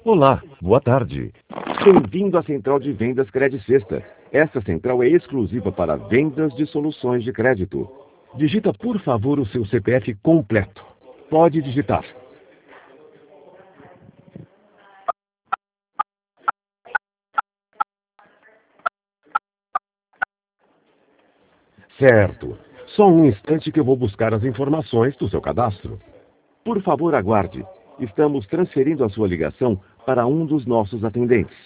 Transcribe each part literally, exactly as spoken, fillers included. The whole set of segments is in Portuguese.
Olá, boa tarde. Bem-vindo à Central de Vendas Credicesta. Esta central é exclusiva para vendas de soluções de crédito. Digita, por favor, o seu C P F completo. Pode digitar. Certo. Só um instante que eu vou buscar as informações do seu cadastro. Por favor, aguarde. Estamos transferindo a sua ligação para um dos nossos atendentes.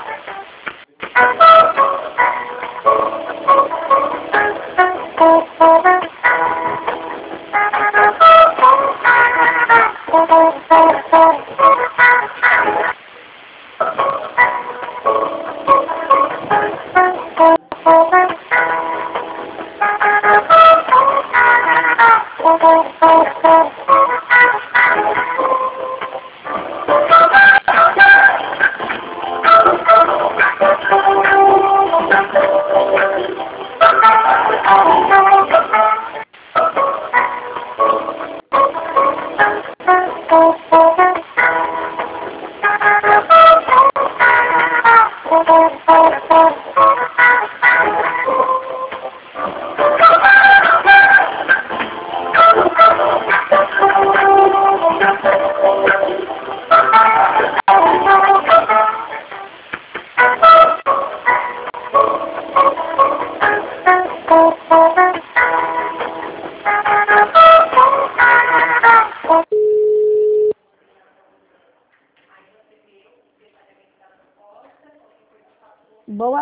Thank you.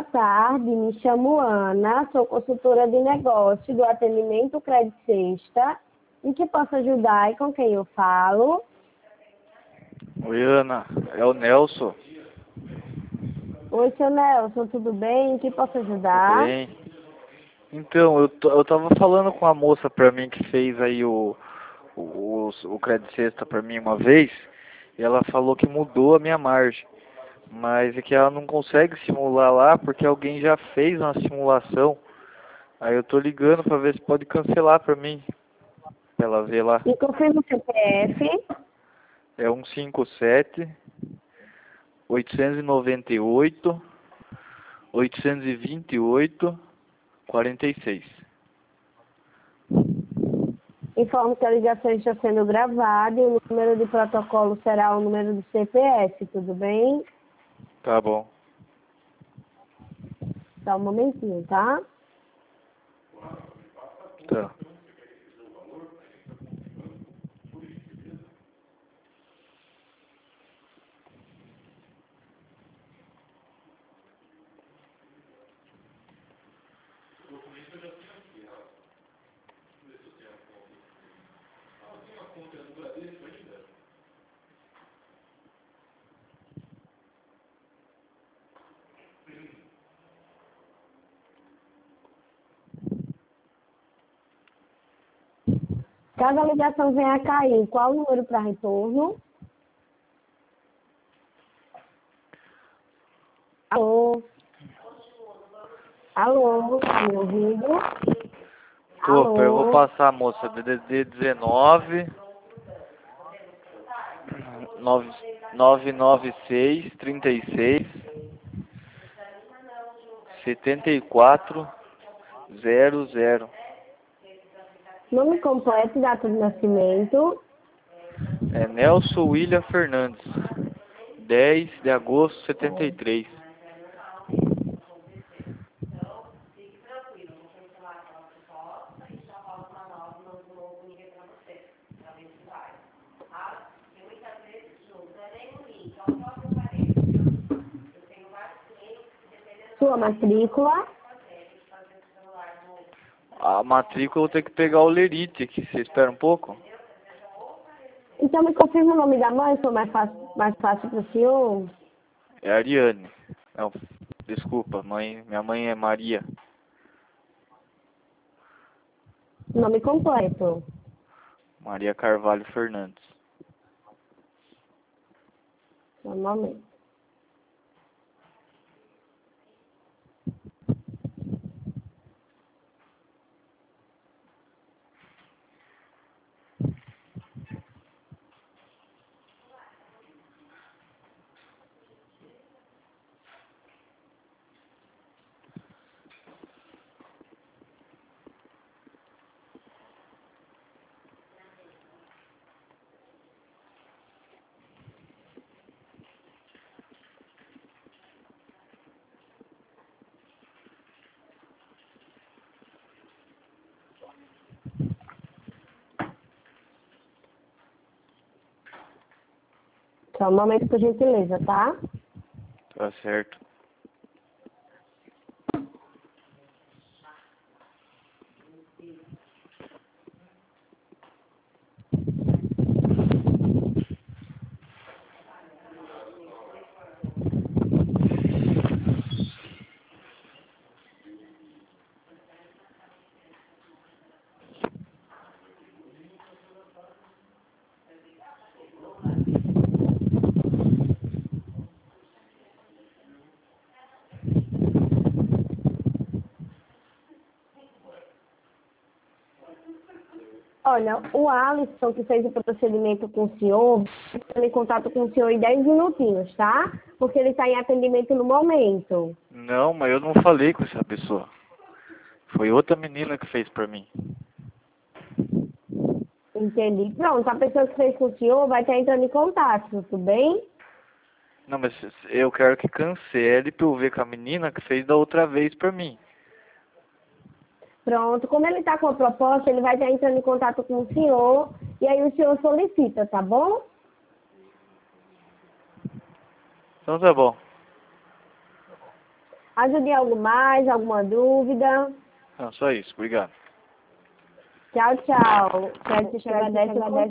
tarde, me chamo Ana, sou consultora de negócio do atendimento Crédito Sexta. Em que posso ajudar e com quem eu falo? Oi, Ana, é o Nelson. Oi, seu Nelson, tudo bem? Em que posso Tudo ajudar? bem? Então, eu, t- eu tava falando com a moça pra mim que fez aí o, o, o, o Crédito Sexta pra mim uma vez, e ela falou que mudou a minha margem, mas é que ela não consegue simular lá porque alguém já fez uma simulação. Aí eu tô ligando pra ver se pode cancelar pra mim, pra ela ver lá. Me confirma o C P F. É um cinco sete, oitocentos e noventa e oito, oitocentos e vinte e oito, quarenta e seis. Informo que a ligação está sendo gravada e o número de protocolo será o número do C P F, tudo bem? Tá bom. Só um momentinho, tá? Tá. Caso a ligação venha a cair, qual o número para retorno? Alô? Alô? Tá me ouvindo? Tô, eu vou Alô? passar, moça. D D D dezenove, nove nove nove seis, trinta e seis, setenta e quatro, zero zero. Nome completo e data de nascimento. É Nelson William Fernandes. dez de agosto de setenta e três. Sua matrícula. A matrícula eu vou ter que pegar o Lerite aqui. Você espera um pouco? Então me confirma o nome da mãe, se for mais fácil, mais fácil para o senhor. É Ariane. Não, desculpa, mãe. Minha mãe é Maria. Nome completo. Maria Carvalho Fernandes. Só um momento. Só um momento, por gentileza, tá? Tá certo. Olha, o Alisson, que fez o procedimento com o senhor, está em contato com o senhor em dez minutinhos, tá? Porque ele está em atendimento no momento. Não, mas eu não falei com essa pessoa. Foi outra menina que fez pra mim. Entendi. Pronto, a pessoa que fez com o senhor vai estar entrando em contato, tudo bem? Não, mas eu quero que cancele pra eu ver com a menina que fez da outra vez pra mim. Pronto, como ele está com a proposta, ele vai estar entrando em contato com o senhor e aí o senhor solicita, tá bom? Então tá bom. Ajude em algo mais, alguma dúvida? Não, só isso. Obrigado. Tchau, tchau. Crédito agradece o